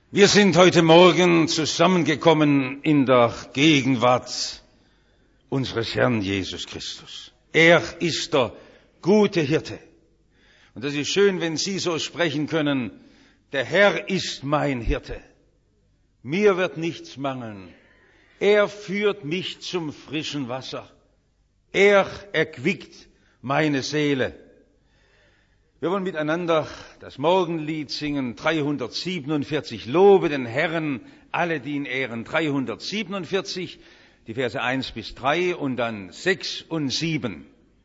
Wir sind heute Morgen zusammengekommen in der Gegenwart unseres Herrn Jesus Christus. Er ist der gute Hirte. Und das ist schön, wenn Sie so sprechen können: Der Herr ist mein Hirte. Mir wird nichts mangeln. Er führt mich zum frischen Wasser. Er erquickt meine Seele. Wir wollen miteinander das Morgenlied singen, 347, Lobe den Herrn, alle, die ihn ehren. 347, die Verse 1 bis 3 und dann 6 und 7.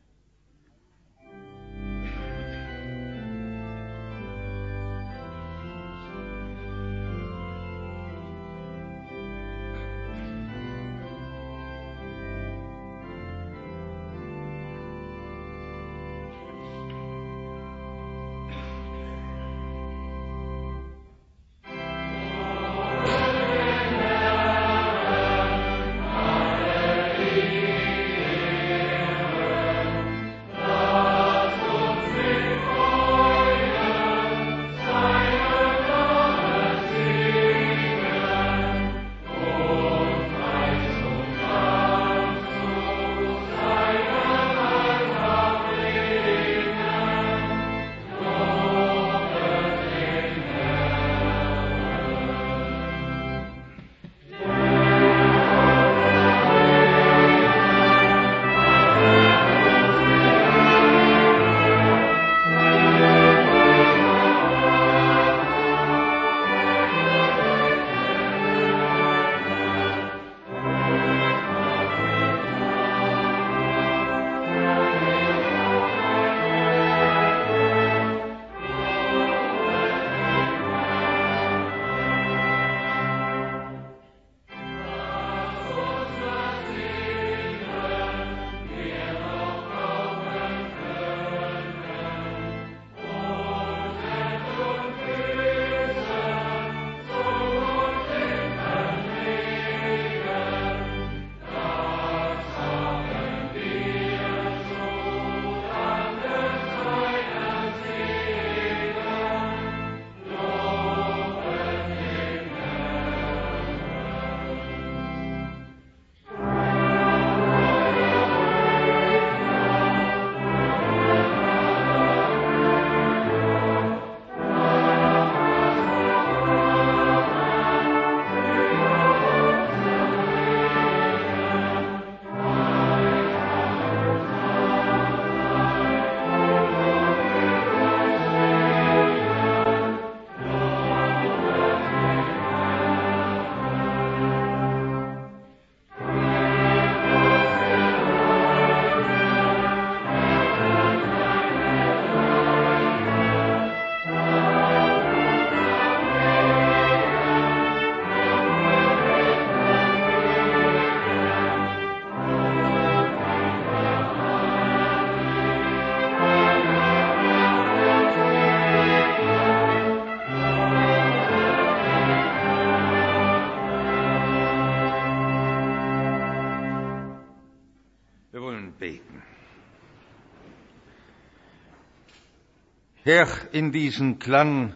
Herr, in diesen Klang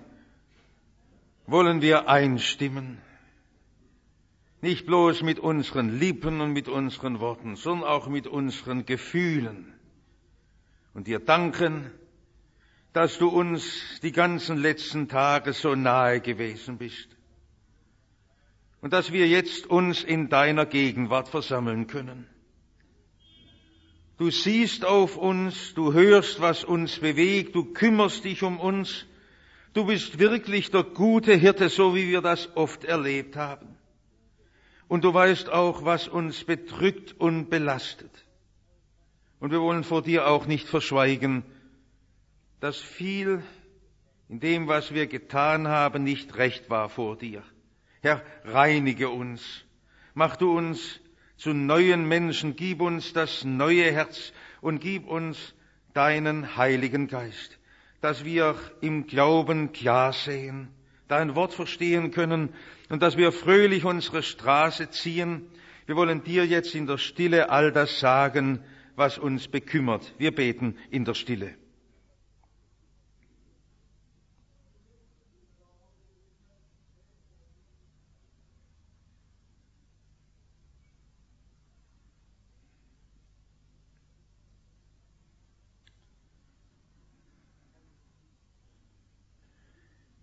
wollen wir einstimmen, nicht bloß mit unseren Lippen und mit unseren Worten, sondern auch mit unseren Gefühlen. Und dir danken, dass du uns die ganzen letzten Tage so nahe gewesen bist und dass wir jetzt uns in deiner Gegenwart versammeln können. Du siehst auf uns, du hörst, was uns bewegt, du kümmerst dich um uns. Du bist wirklich der gute Hirte, so wie wir das oft erlebt haben. Und du weißt auch, was uns bedrückt und belastet. Und wir wollen vor dir auch nicht verschweigen, dass viel in dem, was wir getan haben, nicht recht war vor dir. Herr, reinige uns, mach du uns zu neuen Menschen, gib uns das neue Herz und gib uns deinen Heiligen Geist, dass wir im Glauben klar sehen, dein Wort verstehen können und dass wir fröhlich unsere Straße ziehen. Wir wollen dir jetzt in der Stille all das sagen, was uns bekümmert. Wir beten in der Stille.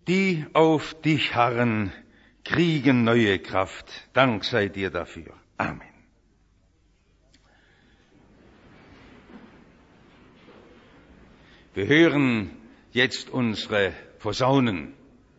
Die auf dich harren, kriegen neue Kraft. Dank sei dir dafür. Amen. Wir hören jetzt unsere Posaunen.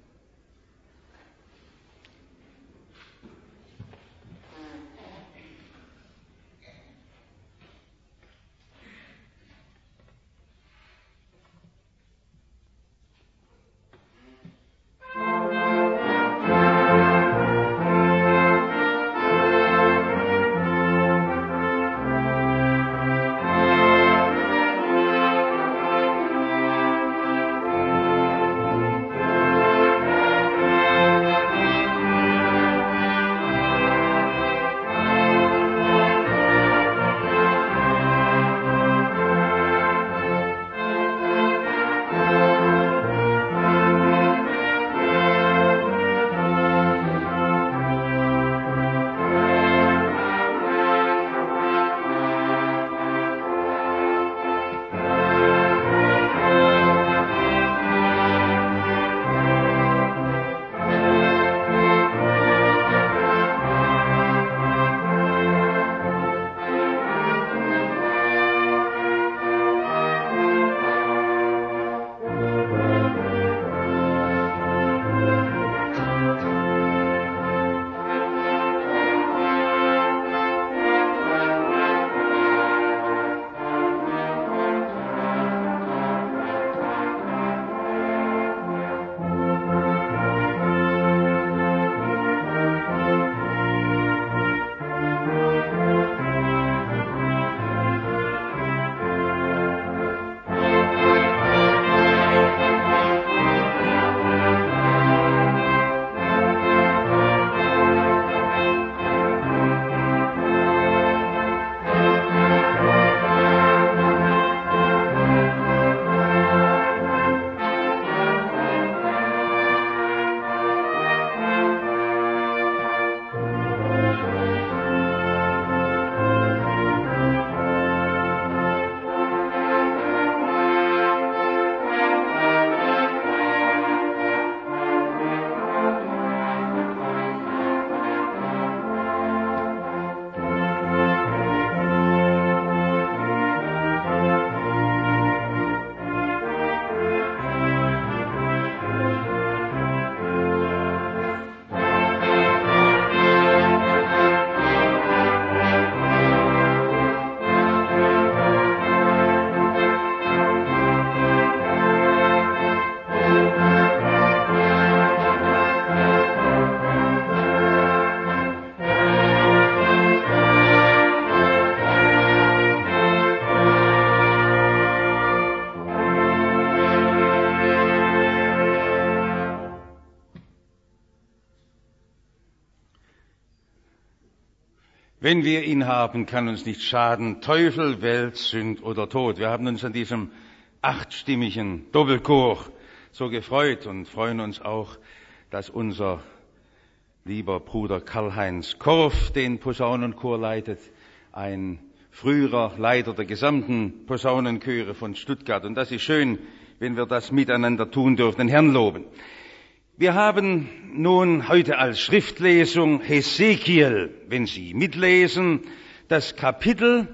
Wenn wir ihn haben, kann uns nicht schaden, Teufel, Welt, Sünd oder Tod. Wir haben uns an diesem 8-stimmigen Doppelchor so gefreut und freuen uns auch, dass unser lieber Bruder Karl-Heinz Korff den Posaunenchor leitet, ein früherer Leiter der gesamten Posaunenchöre von Stuttgart. Und das ist schön, wenn wir das miteinander tun dürfen, den Herrn loben. Wir haben nun heute als Schriftlesung Hesekiel, wenn Sie mitlesen, das Kapitel,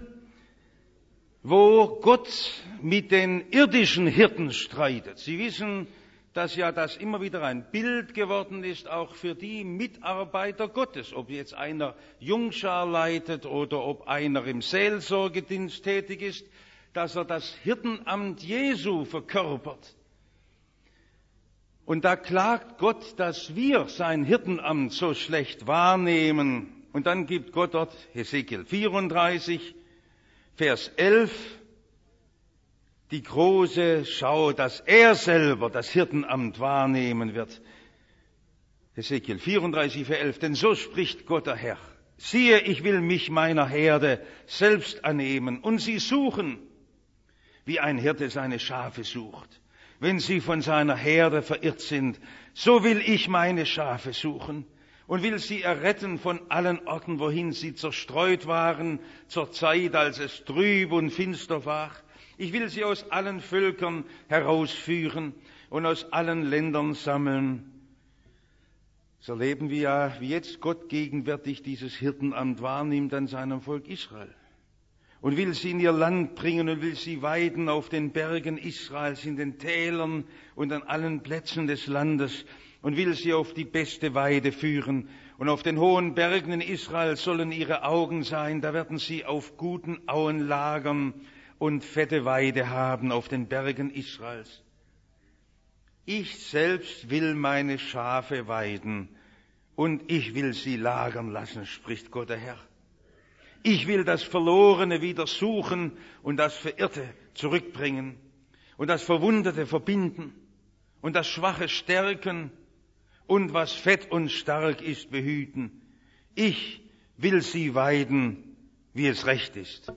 wo Gott mit den irdischen Hirten streitet. Sie wissen, dass ja das immer wieder ein Bild geworden ist, auch für die Mitarbeiter Gottes, ob jetzt einer Jungschar leitet oder ob einer im Seelsorgedienst tätig ist, dass er das Hirtenamt Jesu verkörpert. Und da klagt Gott, dass wir sein Hirtenamt so schlecht wahrnehmen. Und dann gibt Gott dort, Hesekiel 34, Vers 11, die große Schau, dass er selber das Hirtenamt wahrnehmen wird. Hesekiel 34, Vers 11, denn so spricht Gott der Herr. Siehe, ich will mich meiner Herde selbst annehmen und sie suchen, wie ein Hirte seine Schafe sucht. Wenn sie von seiner Herde verirrt sind, so will ich meine Schafe suchen und will sie erretten von allen Orten, wohin sie zerstreut waren, zur Zeit, als es trüb und finster war. Ich will sie aus allen Völkern herausführen, und aus allen Ländern sammeln. So erleben wir ja, wie jetzt Gott gegenwärtig dieses Hirtenamt wahrnimmt an seinem Volk Israel. Und will sie in ihr Land bringen und will sie weiden auf den Bergen Israels, in den Tälern und an allen Plätzen des Landes und will sie auf die beste Weide führen. Und auf den hohen Bergen in Israel sollen ihre Augen sein, da werden sie auf guten Auen lagern und fette Weide haben auf den Bergen Israels. Ich selbst will meine Schafe weiden und ich will sie lagern lassen, spricht Gott der Herr. Ich will das Verlorene wieder suchen und das Verirrte zurückbringen und das Verwundete verbinden und das Schwache stärken und was fett und stark ist behüten. Ich will sie weiden, wie es recht ist.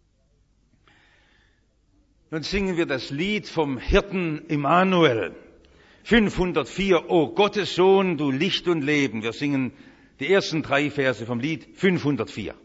Nun singen wir das Lied vom Hirten Immanuel. 504, O Gottes Sohn, du Licht und Leben. Wir singen die ersten 3 Verse vom Lied 504.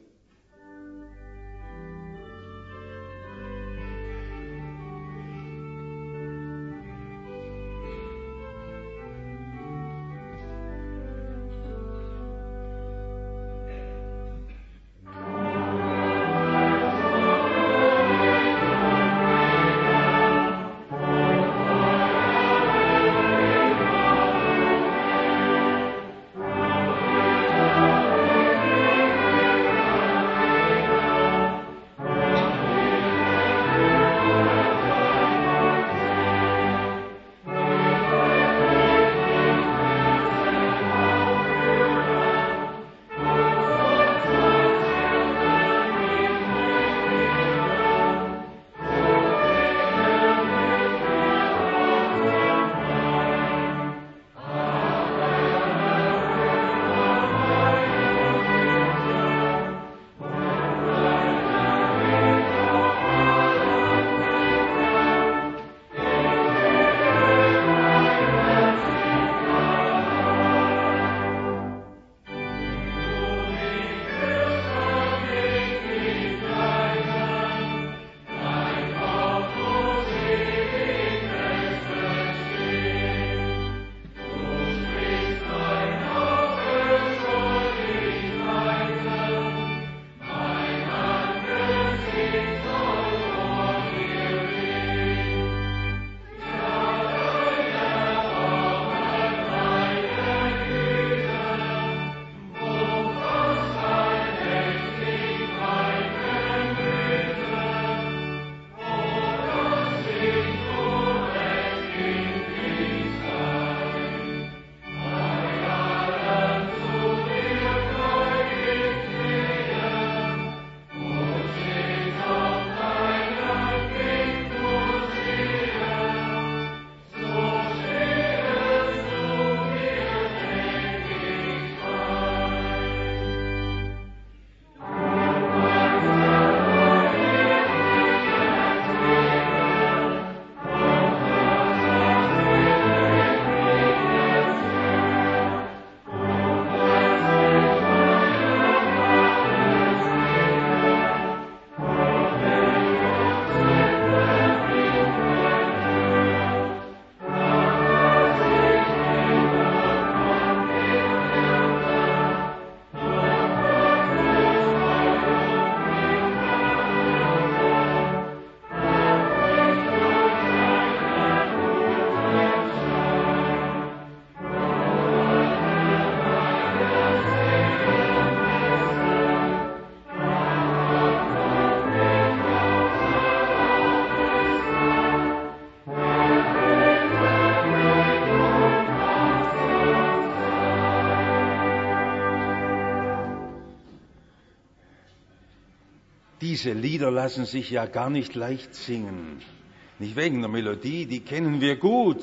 Diese Lieder lassen sich ja gar nicht leicht singen. Nicht wegen der Melodie, die kennen wir gut,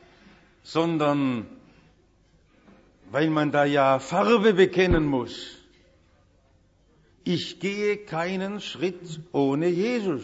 sondern weil man da ja Farbe bekennen muss. Ich gehe keinen Schritt ohne Jesus.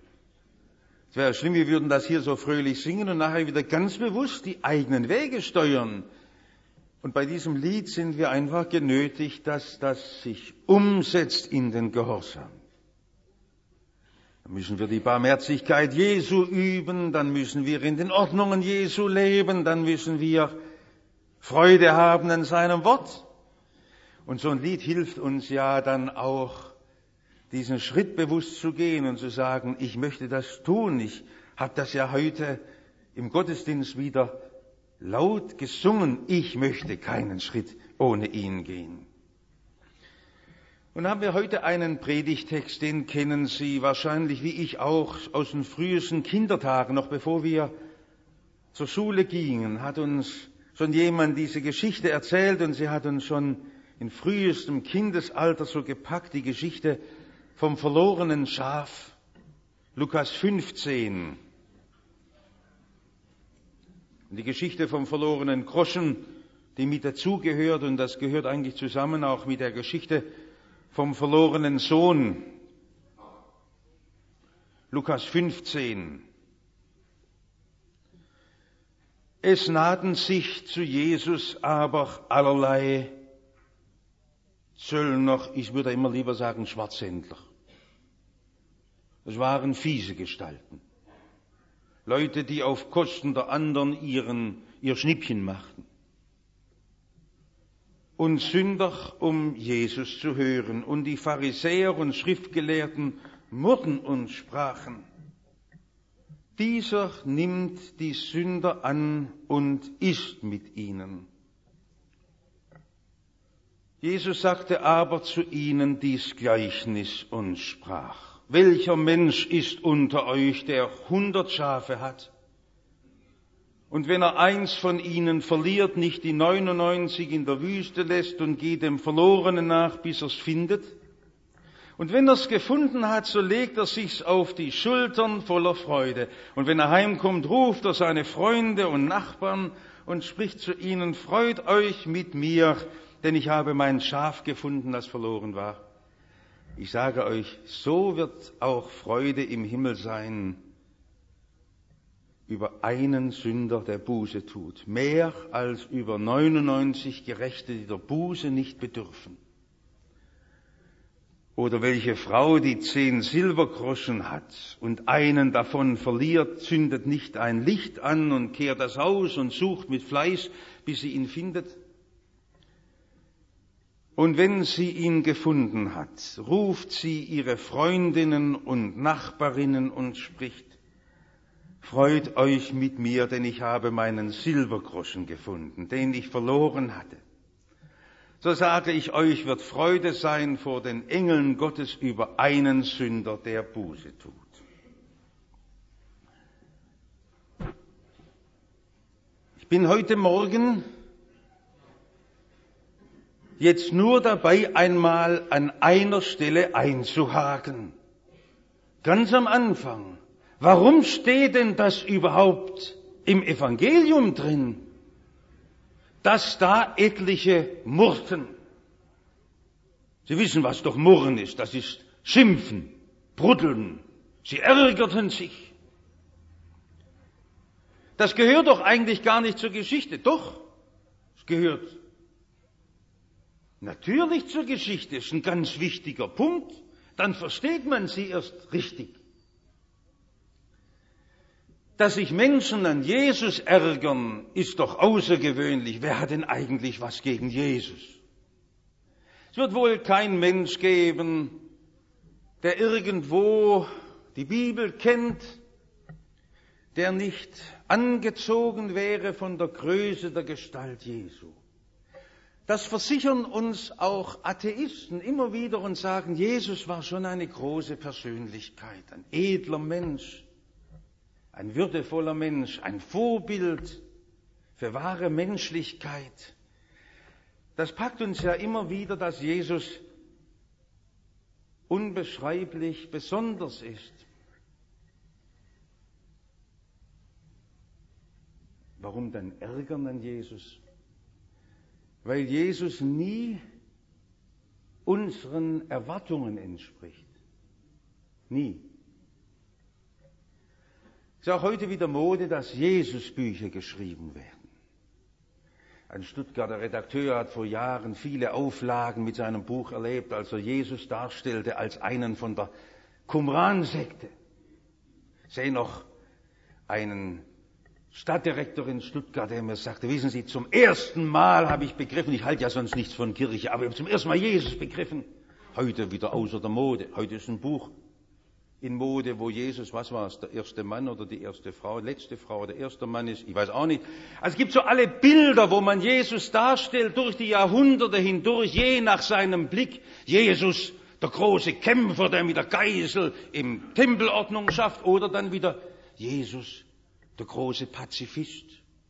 Es wäre schlimm, wir würden das hier so fröhlich singen und nachher wieder ganz bewusst die eigenen Wege steuern. Und bei diesem Lied sind wir einfach genötigt, dass das sich umsetzt in den Gehorsam. Dann müssen wir die Barmherzigkeit Jesu üben, dann müssen wir in den Ordnungen Jesu leben, dann müssen wir Freude haben an seinem Wort. Und so ein Lied hilft uns ja dann auch, diesen Schritt bewusst zu gehen und zu sagen, ich möchte das tun. Ich habe das ja heute im Gottesdienst wieder laut gesungen. Ich möchte keinen Schritt ohne ihn gehen. Und haben wir heute einen Predigtext, den kennen Sie wahrscheinlich, wie ich auch, aus den frühesten Kindertagen, noch bevor wir zur Schule gingen, hat uns schon jemand diese Geschichte erzählt und sie hat uns schon in frühestem Kindesalter so gepackt, die Geschichte vom verlorenen Schaf. Lukas 15. Und die Geschichte vom verlorenen Groschen, die mit dazugehört, und das gehört eigentlich zusammen auch mit der Geschichte vom verlorenen Sohn. Lukas 15. Es nahten sich zu Jesus aber allerlei Zöllner, ich würde immer lieber sagen Schwarzhändler. Es waren fiese Gestalten. Leute, die auf Kosten der anderen ihr Schnippchen machten. Und Sünder, um Jesus zu hören. Und die Pharisäer und Schriftgelehrten murrten und sprachen: Dieser nimmt die Sünder an und isst mit ihnen. Jesus sagte aber zu ihnen dies Gleichnis und sprach: Welcher Mensch ist unter euch, der 100 Schafe hat? Und wenn er eins von ihnen verliert, nicht die 99 in der Wüste lässt und geht dem Verlorenen nach, bis er's findet? Und wenn er's gefunden hat, so legt er sich's auf die Schultern voller Freude. Und wenn er heimkommt, ruft er seine Freunde und Nachbarn und spricht zu ihnen: Freut euch mit mir, denn ich habe mein Schaf gefunden, das verloren war. Ich sage euch, so wird auch Freude im Himmel sein über einen Sünder, der Buße tut, mehr als über 99 Gerechte, die der Buße nicht bedürfen. Oder welche Frau, die 10 Silbergroschen hat und einen davon verliert, zündet nicht ein Licht an und kehrt das Haus und sucht mit Fleiß, bis sie ihn findet? Und wenn sie ihn gefunden hat, ruft sie ihre Freundinnen und Nachbarinnen und spricht: Freut euch mit mir, denn ich habe meinen Silbergroschen gefunden, den ich verloren hatte. So sage ich euch, wird Freude sein vor den Engeln Gottes über einen Sünder, der Buße tut. Ich bin heute Morgen jetzt nur dabei, einmal an einer Stelle einzuhaken. Ganz am Anfang. Warum steht denn das überhaupt im Evangelium drin, dass da etliche murrten? Sie wissen, was doch Murren ist. Das ist Schimpfen, Bruddeln. Sie ärgerten sich. Das gehört doch eigentlich gar nicht zur Geschichte. Doch, es gehört natürlich zur Geschichte. Ist ein ganz wichtiger Punkt. Dann versteht man sie erst richtig. Dass sich Menschen an Jesus ärgern, ist doch außergewöhnlich. Wer hat denn eigentlich was gegen Jesus? Es wird wohl kein Mensch geben, der irgendwo die Bibel kennt, der nicht angezogen wäre von der Größe der Gestalt Jesu. Das versichern uns auch Atheisten immer wieder und sagen, Jesus war schon eine große Persönlichkeit, ein edler Mensch. Ein würdevoller Mensch, ein Vorbild für wahre Menschlichkeit. Das packt uns ja immer wieder, dass Jesus unbeschreiblich besonders ist. Warum dann ärgern an Jesus? Weil Jesus nie unseren Erwartungen entspricht. Nie. Es ist auch heute wieder Mode, dass Jesus-Bücher geschrieben werden. Ein Stuttgarter Redakteur hat vor Jahren viele Auflagen mit seinem Buch erlebt, als er Jesus darstellte als einen von der Qumran-Sekte. Ich sehe noch einen Stadtdirektor in Stuttgart, der mir sagte, wissen Sie, zum ersten Mal habe ich begriffen, ich halte ja sonst nichts von Kirche, aber ich habe zum ersten Mal Jesus begriffen. Heute wieder außer der Mode. Heute ist ein Buch in Mode, wo Jesus, was war es, der erste Mann oder die erste Frau, letzte Frau oder erster Mann ist, ich weiß auch nicht. Also es gibt so alle Bilder, wo man Jesus darstellt, durch die Jahrhunderte hindurch, je nach seinem Blick. Jesus, der große Kämpfer, der mit der Geißel im Tempel Ordnung schafft, oder dann wieder Jesus, der große Pazifist.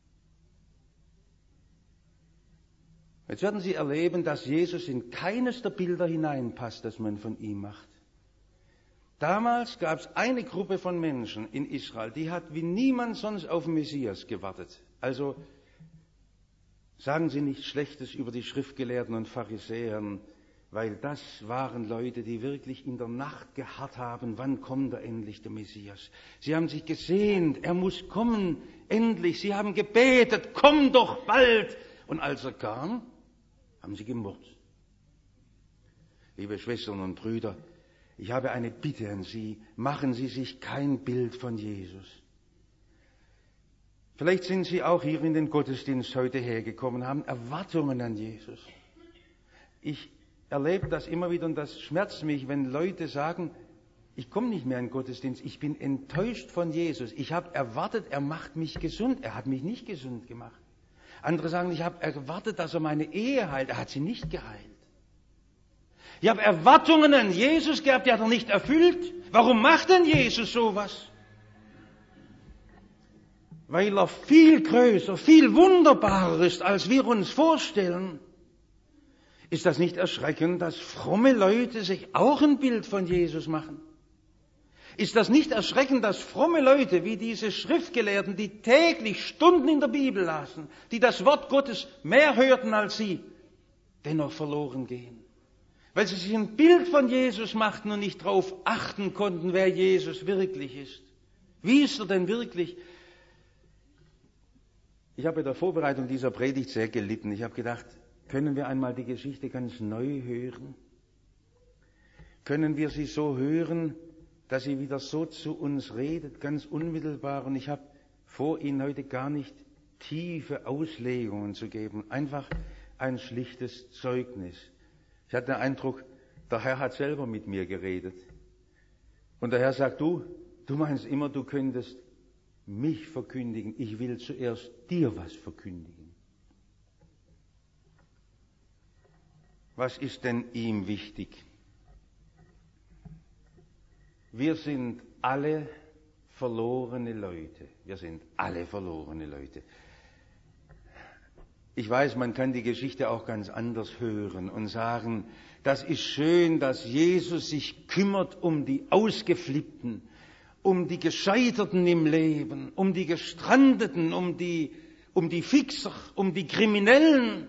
Jetzt werden Sie erleben, dass Jesus in keines der Bilder hineinpasst, das man von ihm macht. Damals gab es eine Gruppe von Menschen in Israel, die hat wie niemand sonst auf den Messias gewartet. Also sagen Sie nichts Schlechtes über die Schriftgelehrten und Pharisäer, weil das waren Leute, die wirklich in der Nacht geharrt haben, wann kommt er endlich, der Messias. Sie haben sich gesehnt, er muss kommen, endlich. Sie haben gebetet, komm doch bald. Und als er kam, haben sie gemurrt. Liebe Schwestern und Brüder, ich habe eine Bitte an Sie, machen Sie sich kein Bild von Jesus. Vielleicht sind Sie auch hier in den Gottesdienst heute hergekommen, haben Erwartungen an Jesus. Ich erlebe das immer wieder und das schmerzt mich, wenn Leute sagen, ich komme nicht mehr in den Gottesdienst, ich bin enttäuscht von Jesus. Ich habe erwartet, er macht mich gesund, er hat mich nicht gesund gemacht. Andere sagen, ich habe erwartet, dass er meine Ehe heilt, er hat sie nicht geheilt. Ich habe Erwartungen an Jesus gehabt, die hat er nicht erfüllt. Warum macht denn Jesus sowas? Weil er viel größer, viel wunderbarer ist, als wir uns vorstellen. Ist das nicht erschreckend, dass fromme Leute sich auch ein Bild von Jesus machen? Ist das nicht erschreckend, dass fromme Leute wie diese Schriftgelehrten, die täglich Stunden in der Bibel lasen, die das Wort Gottes mehr hörten als sie, dennoch verloren gehen? Weil sie sich ein Bild von Jesus machten und nicht darauf achten konnten, wer Jesus wirklich ist. Wie ist er denn wirklich? Ich habe bei der Vorbereitung dieser Predigt sehr gelitten. Ich habe gedacht, können wir einmal die Geschichte ganz neu hören? Können wir sie so hören, dass sie wieder so zu uns redet, ganz unmittelbar? Und ich habe vor, Ihnen heute gar nicht tiefe Auslegungen zu geben, einfach ein schlichtes Zeugnis. Ich hatte den Eindruck, der Herr hat selber mit mir geredet. Und der Herr sagt, du meinst immer, du könntest mich verkündigen. Ich will zuerst dir was verkündigen. Was ist denn ihm wichtig? Wir sind alle verlorene Leute. Wir sind alle verlorene Leute. Ich weiß, man kann die Geschichte auch ganz anders hören und sagen, das ist schön, dass Jesus sich kümmert um die Ausgeflippten, um die Gescheiterten im Leben, um die Gestrandeten, um die Fixer, um die Kriminellen.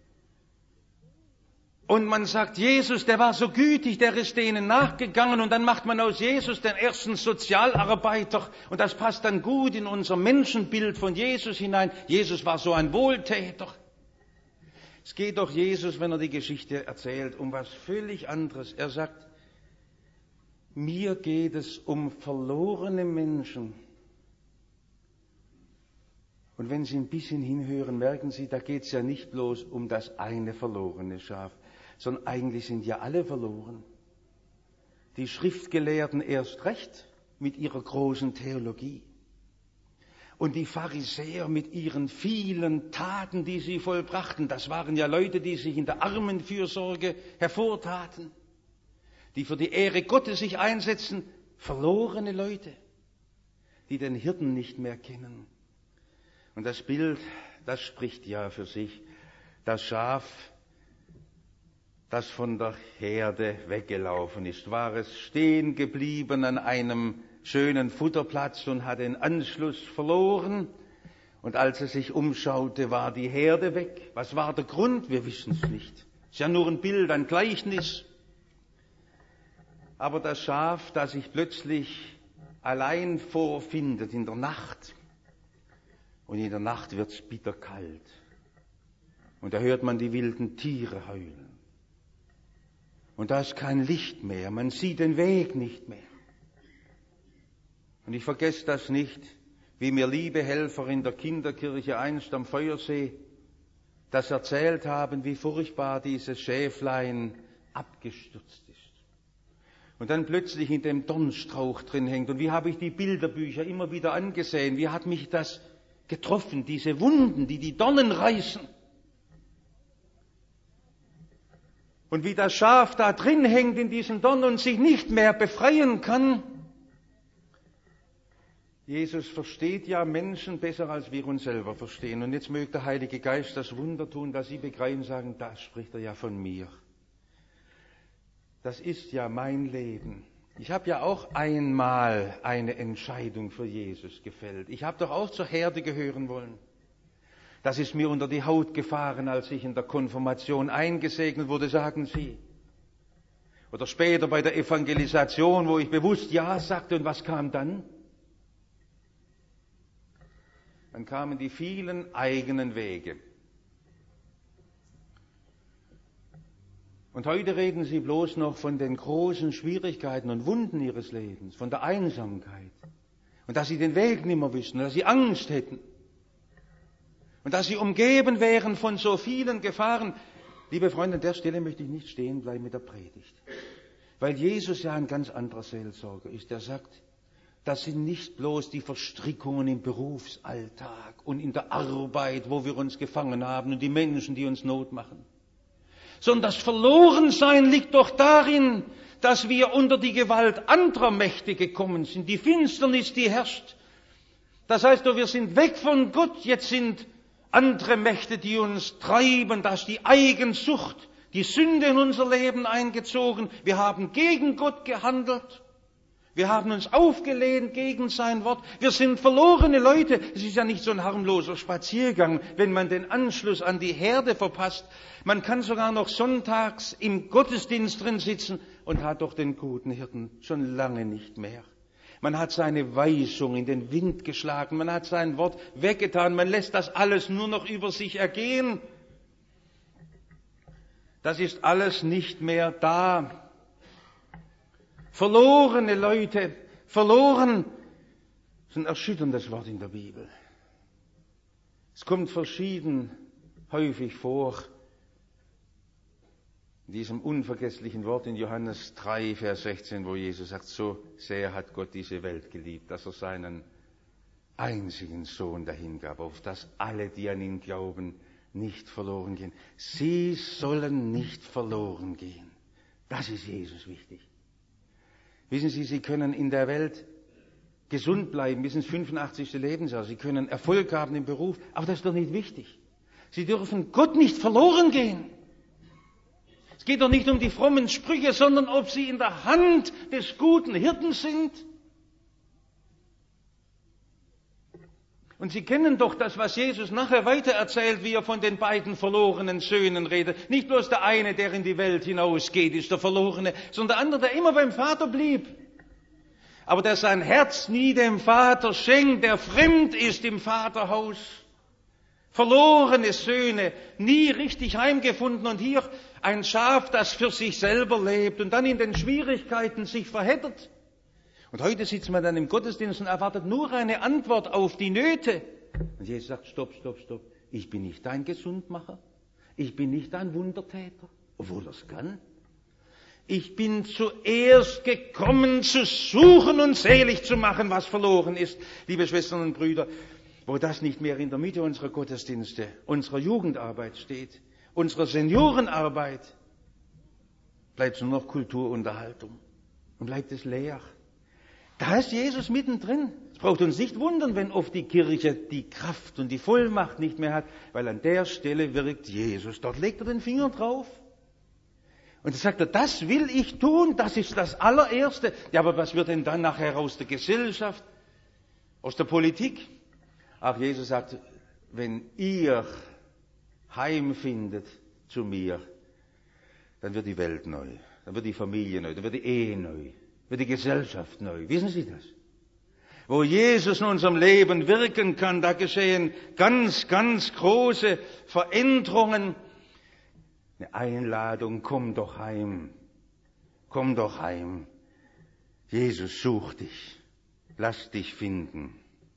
Und man sagt, Jesus, der war so gütig, der ist denen nachgegangen und dann macht man aus Jesus den ersten Sozialarbeiter und das passt dann gut in unser Menschenbild von Jesus hinein. Jesus war so ein Wohltäter. Es geht doch Jesus, wenn er die Geschichte erzählt, um was völlig anderes. Er sagt, mir geht es um verlorene Menschen. Und wenn Sie ein bisschen hinhören, merken Sie, da geht es ja nicht bloß um das eine verlorene Schaf, sondern eigentlich sind ja alle verloren. Die Schriftgelehrten erst recht mit ihrer großen Theologie. Und die Pharisäer mit ihren vielen Taten, die sie vollbrachten, das waren ja Leute, die sich in der Armenfürsorge hervortaten, die für die Ehre Gottes sich einsetzen, verlorene Leute, die den Hirten nicht mehr kennen. Und das Bild, das spricht ja für sich. Das Schaf, das von der Herde weggelaufen ist, war es stehen geblieben an einem schönen Futterplatz und hat den Anschluss verloren. Und als es sich umschaute, war die Herde weg. Was war der Grund? Wir wissen es nicht. Es ist ja nur ein Bild, ein Gleichnis. Aber das Schaf, das sich plötzlich allein vorfindet in der Nacht, und in der Nacht wird's bitterkalt. Und da hört man die wilden Tiere heulen. Und da ist kein Licht mehr, man sieht den Weg nicht mehr. Und ich vergesse das nicht, wie mir liebe Helfer in der Kinderkirche einst am Feuersee das erzählt haben, wie furchtbar dieses Schäflein abgestürzt ist. Und dann plötzlich in dem Dornstrauch drin hängt. Und wie habe ich die Bilderbücher immer wieder angesehen? Wie hat mich das getroffen, diese Wunden, die die Dornen reißen? Und wie das Schaf da drin hängt in diesen Dornen und sich nicht mehr befreien kann. Jesus versteht ja Menschen besser, als wir uns selber verstehen. Und jetzt möge der Heilige Geist das Wunder tun, dass Sie begreifen, sagen, da spricht er ja von mir. Das ist ja mein Leben. Ich habe ja auch einmal eine Entscheidung für Jesus gefällt. Ich habe doch auch zur Herde gehören wollen. Das ist mir unter die Haut gefahren, als ich in der Konfirmation eingesegnet wurde, sagen Sie. Oder später bei der Evangelisation, wo ich bewusst Ja sagte. Und was kam dann? Dann kamen die vielen eigenen Wege. Und heute reden Sie bloß noch von den großen Schwierigkeiten und Wunden Ihres Lebens, von der Einsamkeit. Und dass Sie den Weg nicht mehr wüssten, dass Sie Angst hätten. Und dass Sie umgeben wären von so vielen Gefahren. Liebe Freunde, an der Stelle möchte ich nicht stehen bleiben mit der Predigt. Weil Jesus ja ein ganz anderer Seelsorger ist. Er sagt, das sind nicht bloß die Verstrickungen im Berufsalltag und in der Arbeit, wo wir uns gefangen haben und die Menschen, die uns Not machen. Sondern das Verlorensein liegt doch darin, dass wir unter die Gewalt anderer Mächte gekommen sind. Die Finsternis, die herrscht. Das heißt doch, wir sind weg von Gott. Jetzt sind andere Mächte, die uns treiben. Da ist die Eigensucht, die Sünde in unser Leben eingezogen. Wir haben gegen Gott gehandelt. Wir haben uns aufgelehnt gegen sein Wort. Wir sind verlorene Leute. Es ist ja nicht so ein harmloser Spaziergang, wenn man den Anschluss an die Herde verpasst. Man kann sogar noch sonntags im Gottesdienst drin sitzen und hat doch den guten Hirten schon lange nicht mehr. Man hat seine Weisung in den Wind geschlagen. Man hat sein Wort weggetan. Man lässt das alles nur noch über sich ergehen. Das ist alles nicht mehr da. Verlorene Leute, verloren, ist ein erschütterndes Wort in der Bibel. Es kommt verschieden häufig vor, in diesem unvergesslichen Wort in Johannes 3, Vers 16, wo Jesus sagt, so sehr hat Gott diese Welt geliebt, dass er seinen einzigen Sohn dahingab, auf dass alle, die an ihn glauben, nicht verloren gehen. Sie sollen nicht verloren gehen. Das ist Jesus wichtig. Wissen Sie, Sie können in der Welt gesund bleiben bis ins 85. Lebensjahr. Sie können Erfolg haben im Beruf, aber das ist doch nicht wichtig. Sie dürfen Gott nicht verloren gehen. Es geht doch nicht um die frommen Sprüche, sondern ob Sie in der Hand des guten Hirten sind. Und Sie kennen doch das, was Jesus nachher weiter erzählt, wie er von den beiden verlorenen Söhnen redet. Nicht bloß der eine, der in die Welt hinausgeht, ist der Verlorene, sondern der andere, der immer beim Vater blieb. Aber der sein Herz nie dem Vater schenkt, der fremd ist im Vaterhaus. Verlorene Söhne, nie richtig heimgefunden und hier ein Schaf, das für sich selber lebt und dann in den Schwierigkeiten sich verheddert. Und heute sitzt man dann im Gottesdienst und erwartet nur eine Antwort auf die Nöte. Und Jesus sagt, stopp. Ich bin nicht dein Gesundmacher. Ich bin nicht dein Wundertäter, obwohl er es kann. Ich bin zuerst gekommen, zu suchen und selig zu machen, was verloren ist. Liebe Schwestern und Brüder, wo das nicht mehr in der Mitte unserer Gottesdienste, unserer Jugendarbeit steht, unserer Seniorenarbeit, bleibt es nur noch Kulturunterhaltung und bleibt es leer. Da ist Jesus mittendrin. Es braucht uns nicht wundern, wenn oft die Kirche die Kraft und die Vollmacht nicht mehr hat, weil an der Stelle wirkt Jesus. Dort legt er den Finger drauf. Und dann sagt er, das will ich tun, das ist das Allererste. Ja, aber was wird denn dann nachher aus der Gesellschaft, aus der Politik? Ach, Jesus sagt, wenn ihr heimfindet zu mir, dann wird die Welt neu, dann wird die Familie neu, dann wird die Ehe neu. Wird die Gesellschaft neu. Wissen Sie das? Wo Jesus in unserem Leben wirken kann, da geschehen ganz, ganz große Veränderungen. Eine Einladung, komm doch heim. Komm doch heim. Jesus sucht dich. lass dich finden.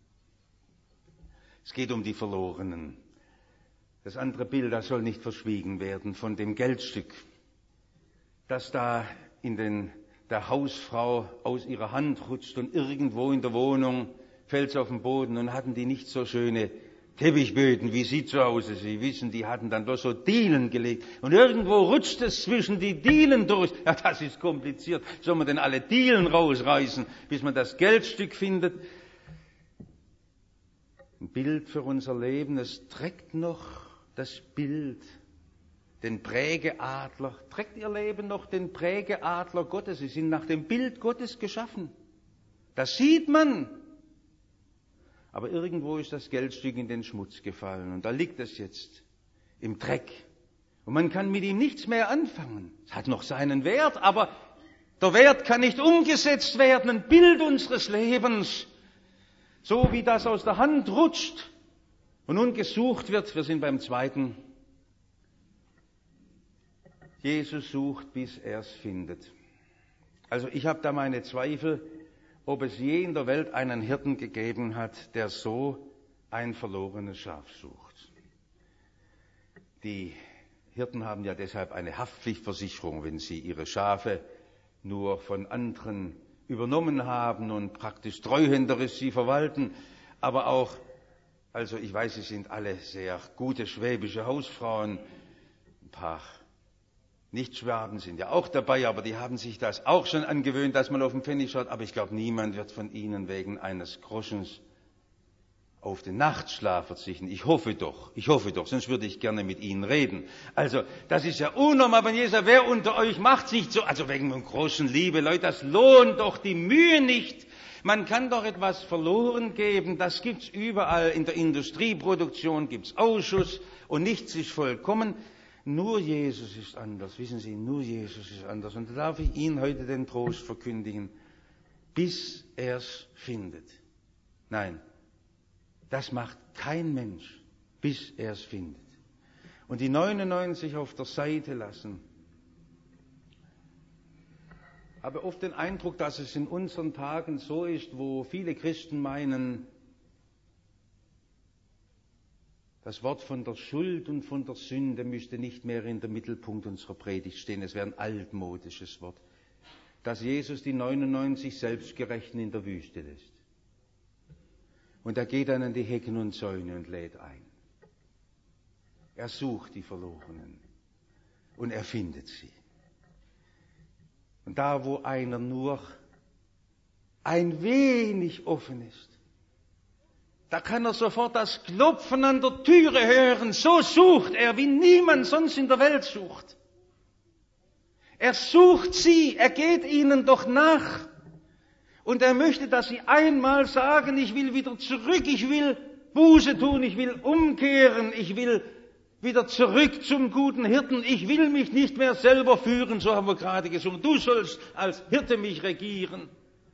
Es geht um die Verlorenen. Das andere Bild, das soll nicht verschwiegen werden von dem Geldstück, das da der Hausfrau aus ihrer Hand rutscht und irgendwo in der Wohnung fällt es auf den Boden und hatten die nicht so schöne Teppichböden wie Sie zu Hause. Sie wissen, die hatten dann bloß so Dielen gelegt und irgendwo rutscht es zwischen die Dielen durch. Ja, das ist kompliziert. Soll man denn alle Dielen rausreißen, bis man das Geldstück findet? Ein Bild für unser Leben, es trägt noch das Bild, den Prägeadler. Trägt Ihr Leben noch den Prägeadler Gottes? Sie sind nach dem Bild Gottes geschaffen. Das sieht man. Aber irgendwo ist das Geldstück in den Schmutz gefallen und da liegt es jetzt im Dreck. Und man kann mit ihm nichts mehr anfangen. Es hat noch seinen Wert, aber der Wert kann nicht umgesetzt werden. Ein Bild unseres Lebens, so wie das aus der Hand rutscht und nun gesucht wird. Wir sind beim zweiten. Jesus sucht, bis er es findet. Also ich habe da meine Zweifel, ob es je in der Welt einen Hirten gegeben hat, der so ein verlorenes Schaf sucht. Die Hirten haben ja deshalb eine Haftpflichtversicherung, wenn sie ihre Schafe nur von anderen übernommen haben und praktisch treuhänderisch sie verwalten. Aber auch, also ich weiß, sie sind alle sehr gute schwäbische Hausfrauen, ein paar Nicht-Schwaben sind ja auch dabei, aber die haben sich das auch schon angewöhnt, dass man auf den Pfennig schaut. Aber ich glaube, niemand wird von ihnen wegen eines Groschens auf den Nachtschlaf verzichten. Ich hoffe doch, sonst würde ich gerne mit ihnen reden. Also, das ist ja unnormal, wenn Jesus sagt, wer unter euch macht sich so, also wegen einem Groschen, liebe Leute, das lohnt doch die Mühe nicht. Man kann doch etwas verloren geben, das gibt's überall. In der Industrieproduktion gibt's Ausschuss und nichts ist vollkommen. Nur Jesus ist anders, wissen Sie, nur Jesus ist anders. Und da darf ich Ihnen heute den Trost verkündigen, bis er's findet. Nein, das macht kein Mensch, bis er's findet. Und die 99 auf der Seite lassen. Ich habe oft den Eindruck, dass es in unseren Tagen so ist, wo viele Christen meinen, das Wort von der Schuld und von der Sünde müsste nicht mehr in der Mittelpunkt unserer Predigt stehen. Es wäre ein altmodisches Wort. Dass Jesus die 99 Selbstgerechten in der Wüste lässt. Und er geht dann an die Hecken und Zäune und lädt ein. Er sucht die Verlorenen. Und er findet sie. Und da, wo einer nur ein wenig offen ist, da kann er sofort das Klopfen an der Türe hören. So sucht er, wie niemand sonst in der Welt sucht. Er sucht sie, er geht ihnen doch nach. Und er möchte, dass sie einmal sagen, ich will wieder zurück, ich will Buße tun, ich will umkehren, ich will wieder zurück zum guten Hirten, ich will mich nicht mehr selber führen, so haben wir gerade gesungen. Du sollst als Hirte mich regieren.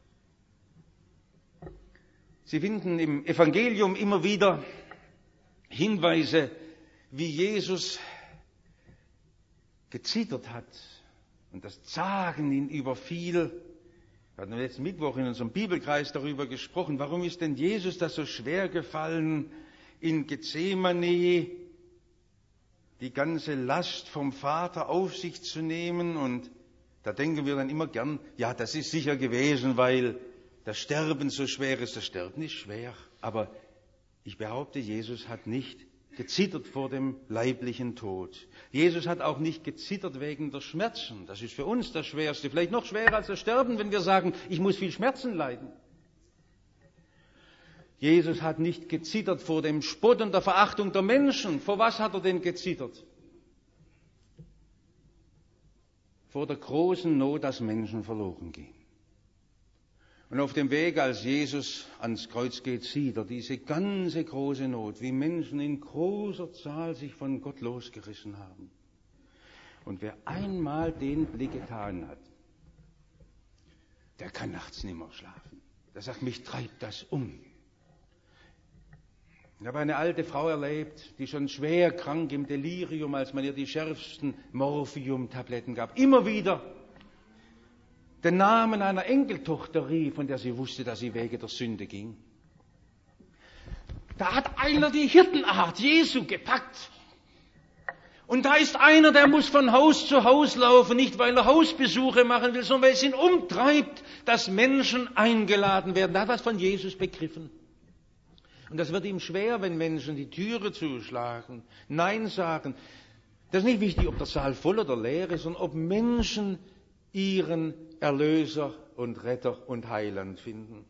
Sie finden im Evangelium immer wieder Hinweise, wie Jesus gezittert hat und das Zagen ihn überfiel. Wir hatten letzten Mittwoch in unserem Bibelkreis darüber gesprochen, warum ist denn Jesus das so schwer gefallen, in Gethsemane die ganze Last vom Vater auf sich zu nehmen. Und da denken wir dann immer gern, ja, das ist sicher gewesen, weil das Sterben so schwer ist. Das Sterben ist schwer, aber ich behaupte, Jesus hat nicht gezittert vor dem leiblichen Tod. Jesus hat auch nicht gezittert wegen der Schmerzen. Das ist für uns das Schwerste, vielleicht noch schwerer als das Sterben, wenn wir sagen, ich muss viel Schmerzen leiden. Jesus hat nicht gezittert vor dem Spott und der Verachtung der Menschen. Vor was hat er denn gezittert? Vor der großen Not, dass Menschen verloren gehen. Und auf dem Weg, als Jesus ans Kreuz geht, sieht er diese ganze große Not, wie Menschen in großer Zahl sich von Gott losgerissen haben. Und wer einmal den Blick getan hat, der kann nachts nicht mehr schlafen. Der sagt, mich treibt das um. Ich habe eine alte Frau erlebt, die schon schwer krank im Delirium, als man ihr die schärfsten Morphium-Tabletten gab, immer wieder den Namen einer Enkeltochter rief, von der sie wusste, dass sie wegen der Sünde ging. Da hat einer die Hirtenart Jesu gepackt. Und da ist einer, der muss von Haus zu Haus laufen, nicht weil er Hausbesuche machen will, sondern weil es ihn umtreibt, dass Menschen eingeladen werden. Er hat was von Jesus begriffen. Und das wird ihm schwer, wenn Menschen die Türe zuschlagen, Nein sagen. Das ist nicht wichtig, ob der Saal voll oder leer ist, sondern ob Menschen ihren Erlöser und Retter und Heiland finden.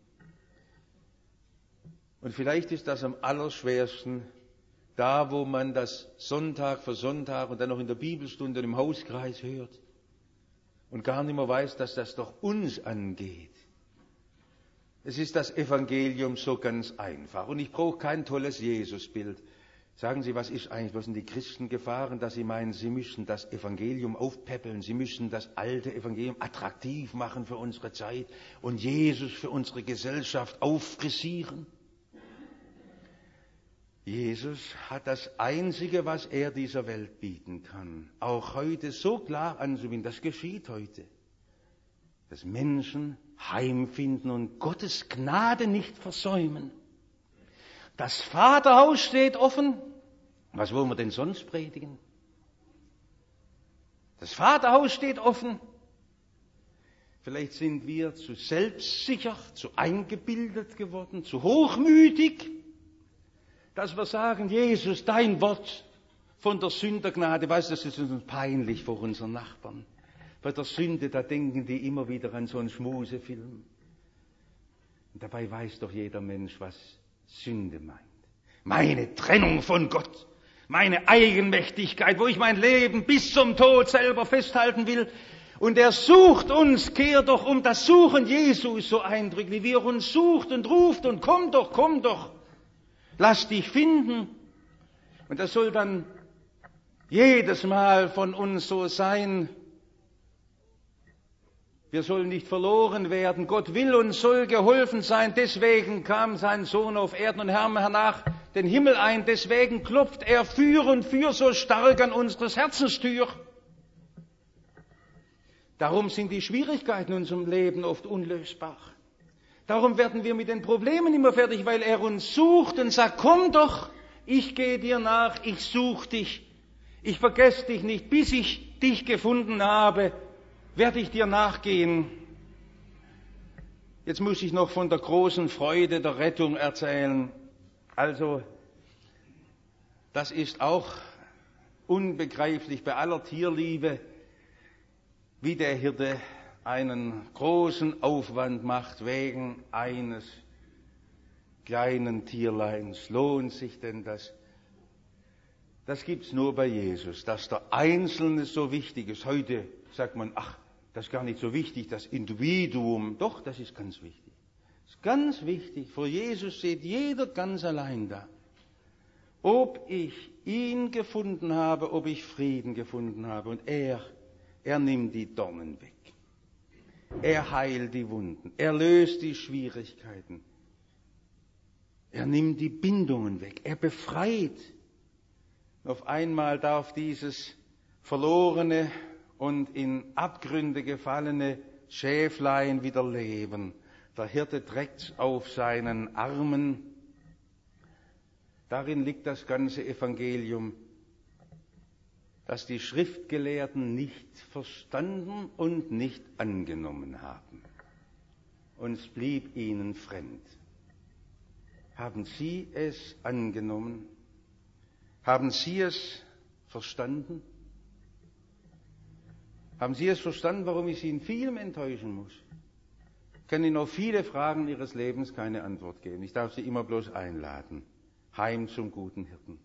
Und vielleicht ist das am allerschwersten, da wo man das Sonntag für Sonntag und dann noch in der Bibelstunde und im Hauskreis hört und gar nicht mehr weiß, dass das doch uns angeht. Es ist das Evangelium so ganz einfach. Und ich brauche kein tolles Jesusbild. Sagen Sie, was sind die Christen gefahren, dass sie meinen, sie müssen das Evangelium aufpäppeln, sie müssen das alte Evangelium attraktiv machen für unsere Zeit und Jesus für unsere Gesellschaft auffrisieren? Jesus hat das Einzige, was er dieser Welt bieten kann, auch heute so klar anzubieten. Das geschieht heute. Dass Menschen heimfinden und Gottes Gnade nicht versäumen. Das Vaterhaus steht offen. Was wollen wir denn sonst predigen? Das Vaterhaus steht offen. Vielleicht sind wir zu selbstsicher, zu eingebildet geworden, zu hochmütig, dass wir sagen, Jesus, dein Wort von der Sündergnade, weißt du, das ist uns peinlich vor unseren Nachbarn. Bei der Sünde, da denken die immer wieder an so einen Schmusefilm. Und dabei weiß doch jeder Mensch, was Sünde meint. Meine Trennung von Gott, meine Eigenmächtigkeit, wo ich mein Leben bis zum Tod selber festhalten will. Und er sucht uns, kehr doch um. Das Suchen Jesu ist so eindrücklich, wie er uns sucht und ruft und komm doch, lass dich finden. Und das soll dann jedes Mal von uns so sein. Wir sollen nicht verloren werden. Gott will uns soll geholfen sein. Deswegen kam sein Sohn auf Erden und hernach den Himmel ein. Deswegen klopft er für und für so stark an unseres Herzenstür. Darum sind die Schwierigkeiten in unserem Leben oft unlösbar. Darum werden wir mit den Problemen immer fertig, weil er uns sucht und sagt, komm doch, ich gehe dir nach, ich suche dich. Ich vergesse dich nicht, bis ich dich gefunden habe. Werde ich dir nachgehen. Jetzt muss ich noch von der großen Freude der Rettung erzählen. Also, das ist auch unbegreiflich bei aller Tierliebe, wie der Hirte einen großen Aufwand macht wegen eines kleinen Tierleins. Lohnt sich denn das? Das gibt's nur bei Jesus, dass der Einzelne so wichtig ist. Heute sagt man, ach, das ist gar nicht so wichtig, das Individuum. Doch, das ist ganz wichtig. Das ist ganz wichtig. Vor Jesus steht jeder ganz allein da. Ob ich ihn gefunden habe, ob ich Frieden gefunden habe. Und er nimmt die Dornen weg. Er heilt die Wunden. Er löst die Schwierigkeiten. Er nimmt die Bindungen weg. Er befreit. Auf einmal darf dieses verlorene und in Abgründe gefallene Schäflein wieder leben. Der Hirte trägt's auf seinen Armen. Darin liegt das ganze Evangelium, das die Schriftgelehrten nicht verstanden und nicht angenommen haben. Und es blieb ihnen fremd. Haben Sie es angenommen? Haben Sie es verstanden? Haben Sie es verstanden, warum ich Sie in vielem enttäuschen muss? Ich kann Ihnen auf viele Fragen Ihres Lebens keine Antwort geben. Ich darf Sie immer bloß einladen. Heim zum guten Hirten.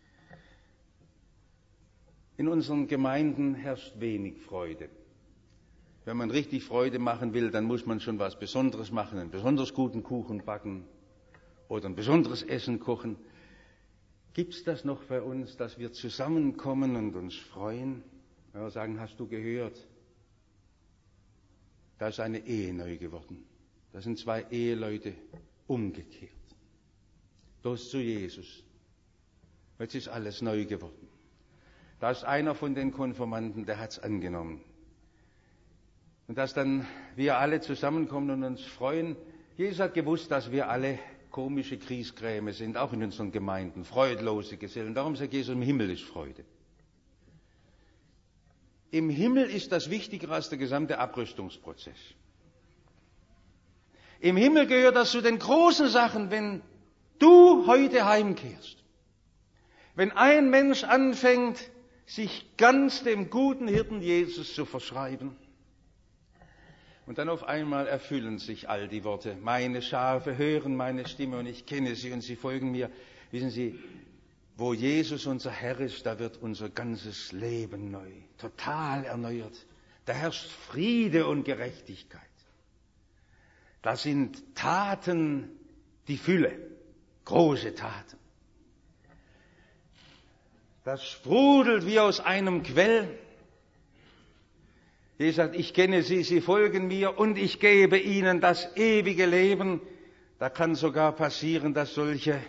In unseren Gemeinden herrscht wenig Freude. Wenn man richtig Freude machen will, dann muss man schon was Besonderes machen, einen besonders guten Kuchen backen oder ein besonderes Essen kochen. Gibt's das noch bei uns, dass wir zusammenkommen und uns freuen? Wenn wir sagen, hast du gehört? Da ist eine Ehe neu geworden. Da sind 2 Eheleute umgekehrt. Bloß zu Jesus. Jetzt ist alles neu geworden. Da ist einer von den Konfirmanden, der hat's angenommen. Und dass dann wir alle zusammenkommen und uns freuen. Jesus hat gewusst, dass wir alle komische Griesgräme sind, auch in unseren Gemeinden, freudlose Gesellen. Darum sagt Jesus, im Himmel ist Freude. Im Himmel ist das wichtiger als der gesamte Abrüstungsprozess. Im Himmel gehört das zu den großen Sachen, wenn du heute heimkehrst. Wenn ein Mensch anfängt, sich ganz dem guten Hirten Jesus zu verschreiben. Und dann auf einmal erfüllen sich all die Worte. Meine Schafe hören meine Stimme und ich kenne sie und sie folgen mir. Wissen Sie, wo Jesus unser Herr ist, da wird unser ganzes Leben neu, total erneuert. Da herrscht Friede und Gerechtigkeit. Das sind Taten, die Fülle, große Taten. Das sprudelt wie aus einem Quell. Jesus sagt, ich kenne sie, sie folgen mir und ich gebe ihnen das ewige Leben. Da kann sogar passieren, dass solche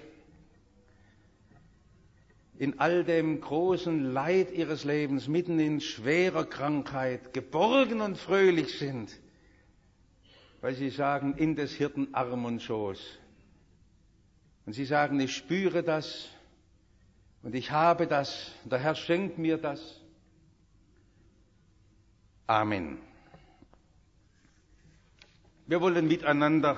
in all dem großen Leid ihres Lebens, mitten in schwerer Krankheit, geborgen und fröhlich sind, weil sie sagen, in des Hirten Arm und Schoß. Und sie sagen, ich spüre das und ich habe das, und der Herr schenkt mir das. Amen. Wir wollen miteinander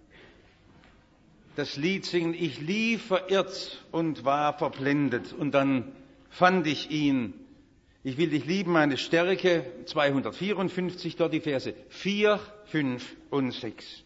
das Lied singen, ich lief verirrt und war verblendet. Und dann fand ich ihn. Ich will dich lieben, meine Stärke, 254, dort die Verse 4, 5 und 6.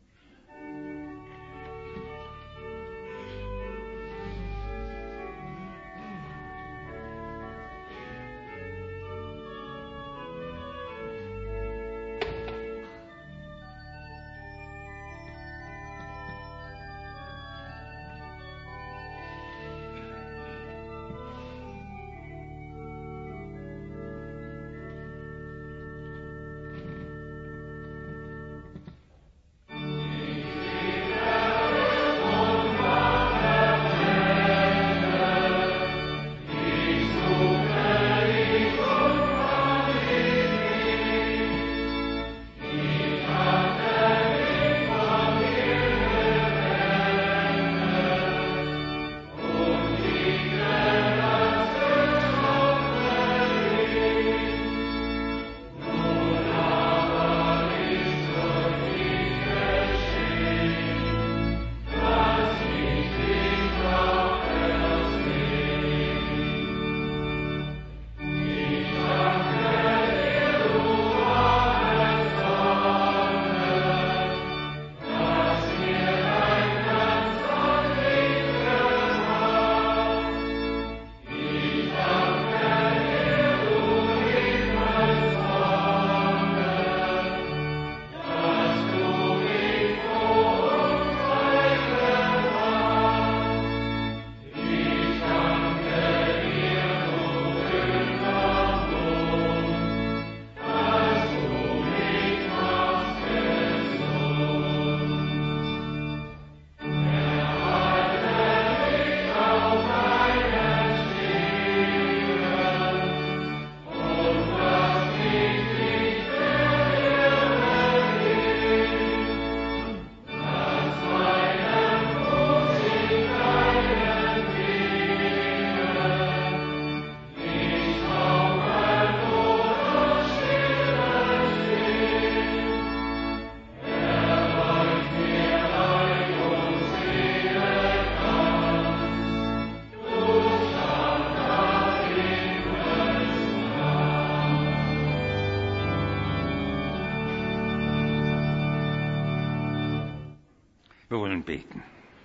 Wir wollen beten.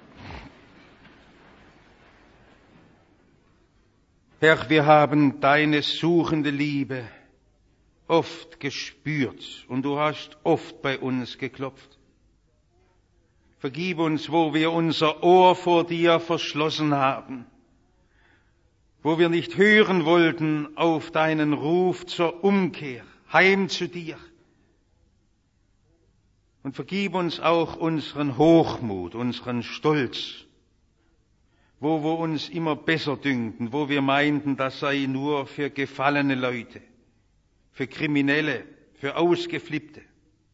Herr, wir haben deine suchende Liebe oft gespürt und du hast oft bei uns geklopft. Vergib uns, wo wir unser Ohr vor dir verschlossen haben, wo wir nicht hören wollten auf deinen Ruf zur Umkehr, heim zu dir. Und vergib uns auch unseren Hochmut, unseren Stolz, wo wir uns immer besser dünkten, wo wir meinten, das sei nur für gefallene Leute, für Kriminelle, für Ausgeflippte,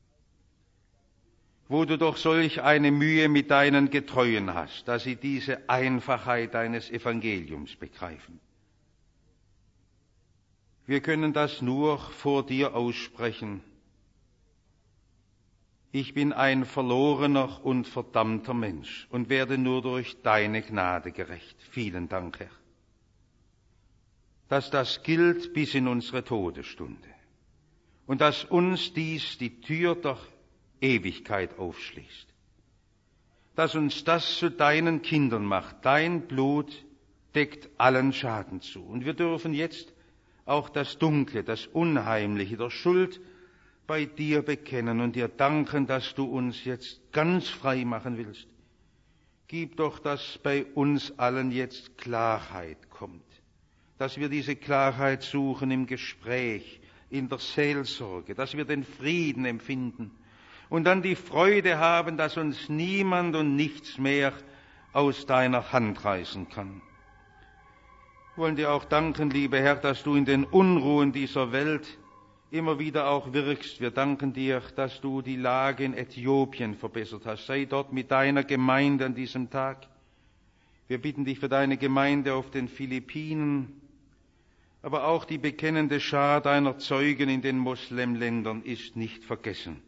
wo du doch solch eine Mühe mit deinen Getreuen hast, dass sie diese Einfachheit deines Evangeliums begreifen. Wir können das nur vor dir aussprechen. Ich bin ein verlorener und verdammter Mensch und werde nur durch deine Gnade gerecht. Vielen Dank, Herr, dass das gilt bis in unsere Todesstunde und dass uns dies die Tür der Ewigkeit aufschließt, dass uns das zu deinen Kindern macht. Dein Blut deckt allen Schaden zu. Und wir dürfen jetzt auch das Dunkle, das Unheimliche der Schuld bei dir bekennen und dir danken, dass du uns jetzt ganz frei machen willst. Gib doch, dass bei uns allen jetzt Klarheit kommt, dass wir diese Klarheit suchen im Gespräch, in der Seelsorge, dass wir den Frieden empfinden und dann die Freude haben, dass uns niemand und nichts mehr aus deiner Hand reißen kann. Wir wollen dir auch danken, lieber Herr, dass du in den Unruhen dieser Welt immer wieder auch wirkst. Wir danken dir, dass du die Lage in Äthiopien verbessert hast. Sei dort mit deiner Gemeinde an diesem Tag. Wir bitten dich für deine Gemeinde auf den Philippinen, aber auch die bekennende Schar deiner Zeugen in den Moslemländern ist nicht vergessen.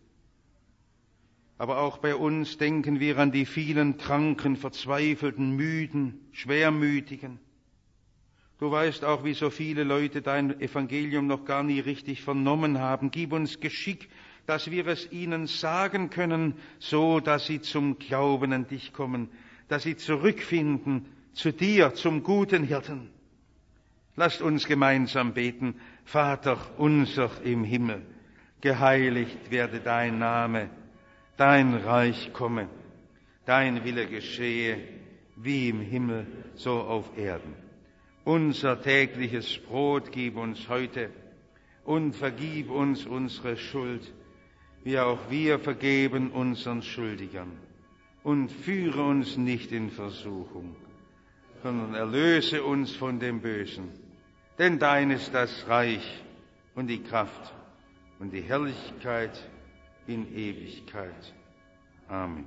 Aber auch bei uns denken wir an die vielen Kranken, Verzweifelten, Müden, Schwermütigen. Du weißt auch, wie so viele Leute dein Evangelium noch gar nie richtig vernommen haben. Gib uns Geschick, dass wir es ihnen sagen können, so dass sie zum Glauben an dich kommen, dass sie zurückfinden zu dir, zum guten Hirten. Lasst uns gemeinsam beten. Vater unser im Himmel, geheiligt werde dein Name, dein Reich komme, dein Wille geschehe, wie im Himmel, so auf Erden. Unser tägliches Brot gib uns heute und vergib uns unsere Schuld, wie auch wir vergeben unseren Schuldigern. Und führe uns nicht in Versuchung, sondern erlöse uns von dem Bösen. Denn dein ist das Reich und die Kraft und die Herrlichkeit in Ewigkeit. Amen.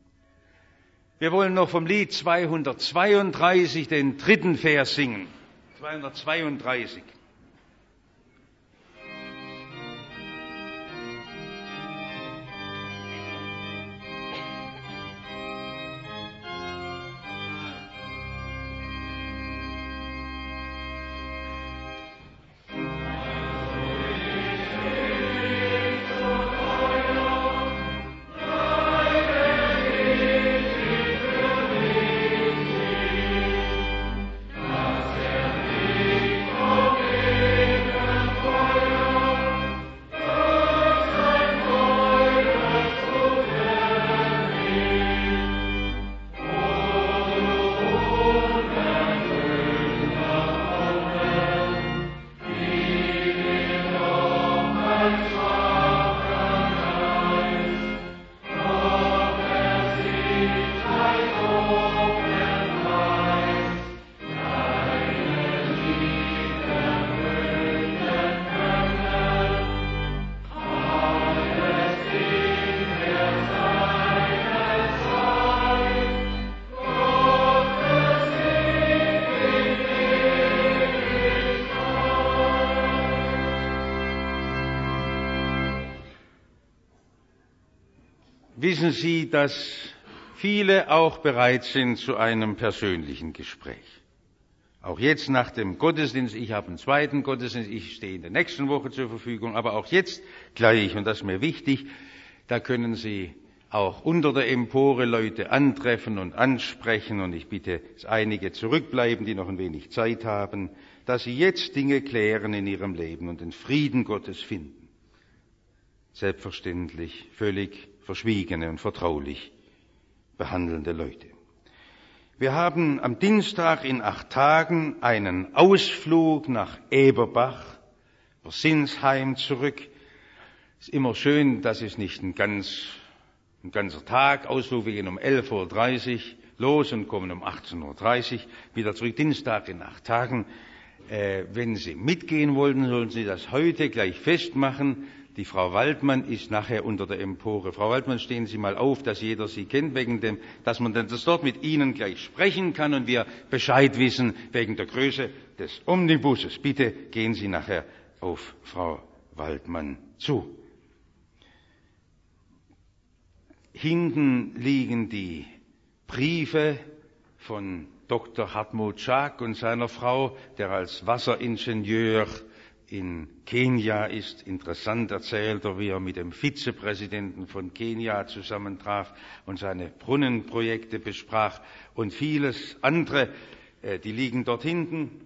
Wir wollen noch vom Lied 232 den 3. Vers singen. 232. Wissen Sie, dass viele auch bereit sind zu einem persönlichen Gespräch. Auch jetzt nach dem Gottesdienst, ich habe einen zweiten Gottesdienst, ich stehe in der nächsten Woche zur Verfügung, aber auch jetzt gleich, und das ist mir wichtig, da können Sie auch unter der Empore Leute antreffen und ansprechen, und ich bitte, dass einige zurückbleiben, die noch ein wenig Zeit haben, dass sie jetzt Dinge klären in ihrem Leben und den Frieden Gottes finden. Selbstverständlich völlig verschwiegene und vertraulich behandelnde Leute. Wir haben am Dienstag in 8 Tagen einen Ausflug nach Eberbach, über Sinsheim zurück. Ist immer schön, das ist nicht ein ganzer Tag Ausflug. Wir gehen um 11:30 Uhr los und kommen um 18:30 Uhr wieder zurück. Dienstag in 8 Tagen. Wenn Sie mitgehen wollten, sollen Sie das heute gleich festmachen, Die Frau Waldmann ist nachher unter der Empore. Frau Waldmann, stehen Sie mal auf, dass jeder Sie kennt, dass man das dort mit Ihnen gleich sprechen kann und wir Bescheid wissen wegen der Größe des Omnibuses. Bitte gehen Sie nachher auf Frau Waldmann zu. Hinten liegen die Briefe von Dr. Hartmut Schaak und seiner Frau, der als Wasseringenieur in Kenia ist. Interessant erzählt er, wie er mit dem Vizepräsidenten von Kenia zusammentraf und seine Brunnenprojekte besprach und vieles andere. Die liegen dort hinten.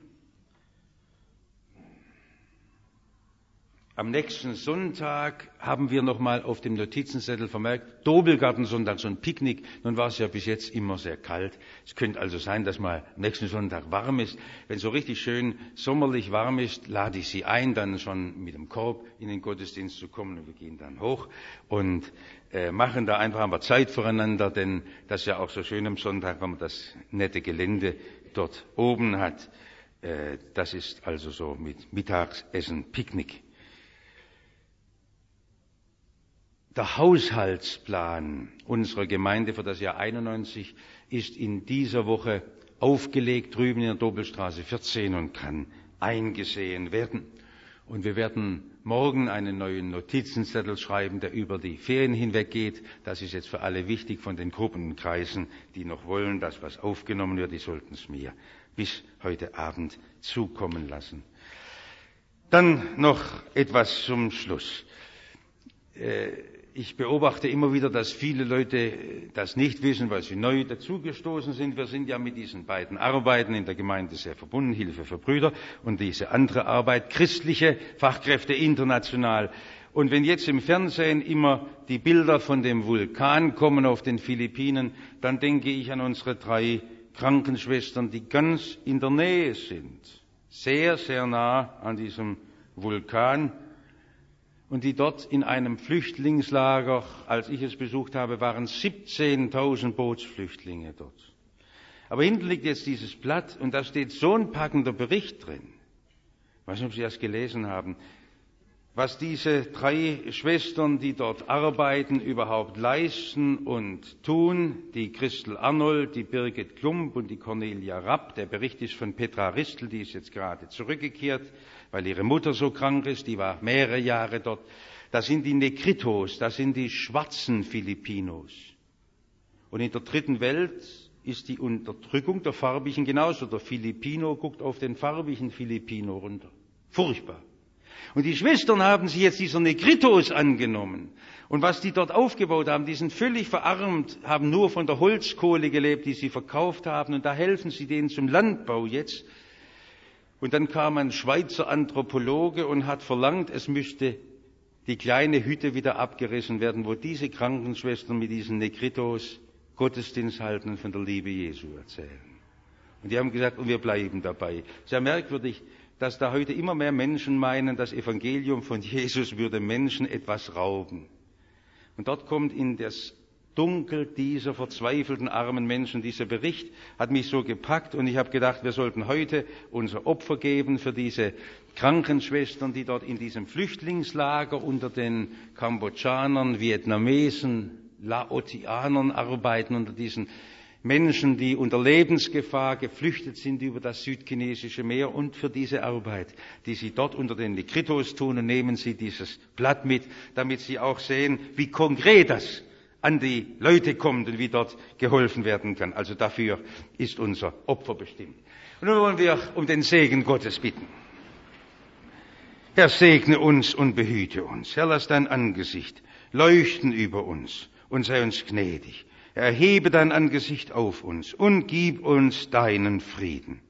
Am nächsten Sonntag haben wir nochmal auf dem Notizenzettel vermerkt, Dobelgartensonntag, so ein Picknick. Nun war es ja bis jetzt immer sehr kalt. Es könnte also sein, dass mal nächsten Sonntag warm ist. Wenn es so richtig schön sommerlich warm ist, lade ich Sie ein, dann schon mit dem Korb in den Gottesdienst zu kommen. Und wir gehen dann hoch und machen da einfach mal Zeit füreinander, denn das ist ja auch so schön am Sonntag, wenn man das nette Gelände dort oben hat. Das ist also so mit Mittagessen, Picknick. Der Haushaltsplan unserer Gemeinde für das Jahr 91 ist in dieser Woche aufgelegt, drüben in der Dobelstraße 14 und kann eingesehen werden. Und wir werden morgen einen neuen Notizenzettel schreiben, der über die Ferien hinweg geht. Das ist jetzt für alle wichtig von den Gruppen und Kreisen, die noch wollen, dass was aufgenommen wird. Die sollten es mir bis heute Abend zukommen lassen. Dann noch etwas zum Schluss. Ich beobachte immer wieder, dass viele Leute das nicht wissen, weil sie neu dazugestoßen sind. Wir sind ja mit diesen beiden Arbeiten in der Gemeinde sehr verbunden, Hilfe für Brüder und diese andere Arbeit, christliche Fachkräfte international. Und wenn jetzt im Fernsehen immer die Bilder von dem Vulkan kommen auf den Philippinen, dann denke ich an unsere 3 Krankenschwestern, die ganz in der Nähe sind, sehr, sehr nah an diesem Vulkan. Und die dort in einem Flüchtlingslager, als ich es besucht habe, waren 17.000 Bootsflüchtlinge dort. Aber hinten liegt jetzt dieses Blatt und da steht so ein packender Bericht drin. Ich weiß nicht, ob Sie das gelesen haben. Was diese 3 Schwestern, die dort arbeiten, überhaupt leisten und tun. Die Christel Arnold, die Birgit Klump und die Cornelia Rapp. Der Bericht ist von Petra Ristel, die ist jetzt gerade zurückgekehrt, weil ihre Mutter so krank ist, die war mehrere Jahre dort. Das sind die Negritos, das sind die schwarzen Filipinos. Und in der 3. Welt ist die Unterdrückung der Farbigen genauso. Der Filipino guckt auf den farbigen Filipino runter. Furchtbar. Und die Schwestern haben sich jetzt dieser Negritos angenommen. Und was die dort aufgebaut haben, die sind völlig verarmt, haben nur von der Holzkohle gelebt, die sie verkauft haben. Und da helfen sie denen zum Landbau jetzt. Und dann kam ein Schweizer Anthropologe und hat verlangt, es müsste die kleine Hütte wieder abgerissen werden, wo diese Krankenschwestern mit diesen Negritos Gottesdienst halten und von der Liebe Jesu erzählen. Und die haben gesagt, und wir bleiben dabei. Sehr merkwürdig, dass da heute immer mehr Menschen meinen, das Evangelium von Jesus würde Menschen etwas rauben. Und dort kommt in das Dunkel dieser verzweifelten armen Menschen dieser Bericht, hat mich so gepackt und ich habe gedacht, wir sollten heute unser Opfer geben für diese Krankenschwestern, die dort in diesem Flüchtlingslager unter den Kambodschanern, Vietnamesen, Laotianern arbeiten, unter diesen Menschen, die unter Lebensgefahr geflüchtet sind über das südchinesische Meer und für diese Arbeit, die sie dort unter den Negritos tun, und nehmen Sie dieses Blatt mit, damit Sie auch sehen, wie konkret das an die Leute kommt und wie dort geholfen werden kann. Also dafür ist unser Opfer bestimmt. Und nun wollen wir um den Segen Gottes bitten. Herr, segne uns und behüte uns. Herr, lass dein Angesicht leuchten über uns und sei uns gnädig. Erhebe dein Angesicht auf uns und gib uns deinen Frieden.